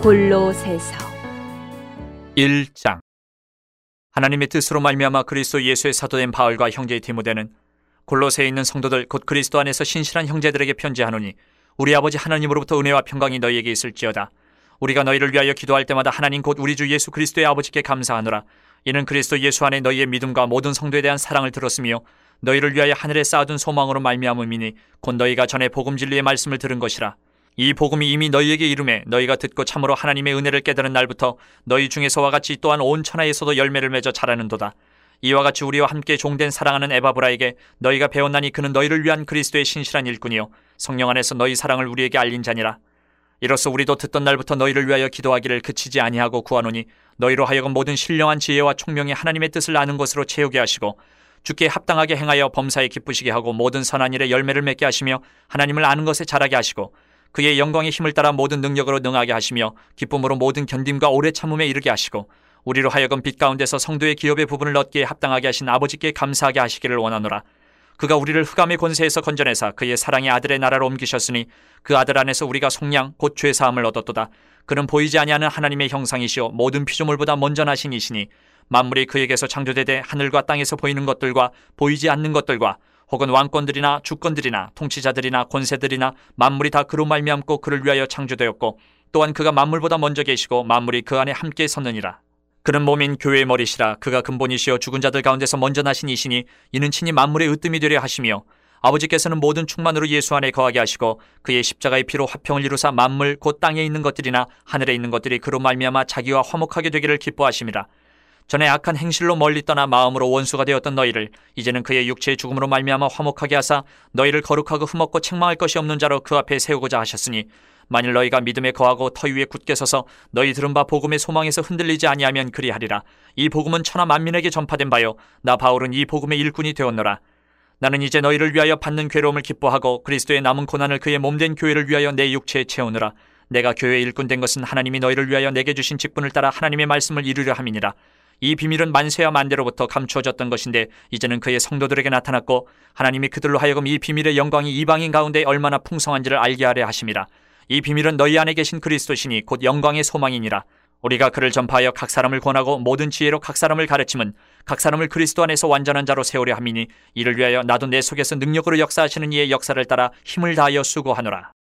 골로새서 1장. 하나님의 뜻으로 말미암아 그리스도 예수의 사도된 바울과 형제 디모데는 골로새에 있는 성도들 곧 그리스도 안에서 신실한 형제들에게 편지하노니, 우리 아버지 하나님으로부터 은혜와 평강이 너희에게 있을지어다. 우리가 너희를 위하여 기도할 때마다 하나님 곧 우리 주 예수 그리스도의 아버지께 감사하노라. 이는 그리스도 예수 안에 너희의 믿음과 모든 성도에 대한 사랑을 들었으며 너희를 위하여 하늘에 쌓아둔 소망으로 말미암음이니 곧 너희가 전에 복음 진리의 말씀을 들은 것이라. 이 복음이 이미 너희에게 이름에 너희가 듣고 참으로 하나님의 은혜를 깨달은 날부터 너희 중에서와 같이 또한 온 천하에서도 열매를 맺어 자라는도다. 이와 같이 우리와 함께 종된 사랑하는 에바브라에게 너희가 배웠나니 그는 너희를 위한 그리스도의 신실한 일꾼이요 성령 안에서 너희 사랑을 우리에게 알린 자니라. 이로써 우리도 듣던 날부터 너희를 위하여 기도하기를 그치지 아니하고 구하노니, 너희로 하여금 모든 신령한 지혜와 총명이 하나님의 뜻을 아는 것으로 채우게 하시고 주께 합당하게 행하여 범사에 기쁘시게 하고 모든 선한 일에 열매를 맺게 하시며 하나님을 아는 것에 자라게 하시고 그의 영광의 힘을 따라 모든 능력으로 능하게 하시며 기쁨으로 모든 견딤과 오래 참음에 이르게 하시고 우리로 하여금 빛 가운데서 성도의 기업의 부분을 얻기에 합당하게 하신 아버지께 감사하게 하시기를 원하노라. 그가 우리를 흑암의 권세에서 건져내사 그의 사랑의 아들의 나라로 옮기셨으니 그 아들 안에서 우리가 속량 곧 죄사함을 얻었도다. 그는 보이지 아니하는 하나님의 형상이시오 모든 피조물보다 먼저 나신 이시니 만물이 그에게서 창조되되 하늘과 땅에서 보이는 것들과 보이지 않는 것들과 혹은 왕권들이나 주권들이나 통치자들이나 권세들이나 만물이 다 그로 말미암고 그를 위하여 창조되었고 또한 그가 만물보다 먼저 계시고 만물이 그 안에 함께 섰느니라. 그는 몸인 교회의 머리시라. 그가 근본이시여 죽은 자들 가운데서 먼저 나신 이시니 이는 친히 만물의 으뜸이 되려 하시며 아버지께서는 모든 충만으로 예수 안에 거하게 하시고 그의 십자가의 피로 화평을 이루사 만물 곧 땅에 있는 것들이나 하늘에 있는 것들이 그로 말미암아 자기와 화목하게 되기를 기뻐하심이라. 전에 악한 행실로 멀리 떠나 마음으로 원수가 되었던 너희를 이제는 그의 육체의 죽음으로 말미암아 화목하게 하사 너희를 거룩하고 흠없고 책망할 것이 없는 자로 그 앞에 세우고자 하셨으니, 만일 너희가 믿음에 거하고 터 위에 굳게 서서 너희 들은 바 복음의 소망에서 흔들리지 아니하면 그리하리라. 이 복음은 천하 만민에게 전파된 바요 나 바울은 이 복음의 일꾼이 되었노라. 나는 이제 너희를 위하여 받는 괴로움을 기뻐하고 그리스도의 남은 고난을 그의 몸된 교회를 위하여 내 육체에 채우느라. 내가 교회의 일꾼 된 것은 하나님이 너희를 위하여 내게 주신 직분을 따라 하나님의 말씀을 이루려 함이니라. 이 비밀은 만세와 만대로부터 감추어졌던 것인데 이제는 그의 성도들에게 나타났고 하나님이 그들로 하여금 이 비밀의 영광이 이방인 가운데 얼마나 풍성한지를 알게 하려 하심이라. 이 비밀은 너희 안에 계신 그리스도시니 곧 영광의 소망이니라. 우리가 그를 전파하여 각 사람을 권하고 모든 지혜로 각 사람을 가르침은 각 사람을 그리스도 안에서 완전한 자로 세우려 함이니, 이를 위하여 나도 내 속에서 능력으로 역사하시는 이의 역사를 따라 힘을 다하여 수고하노라.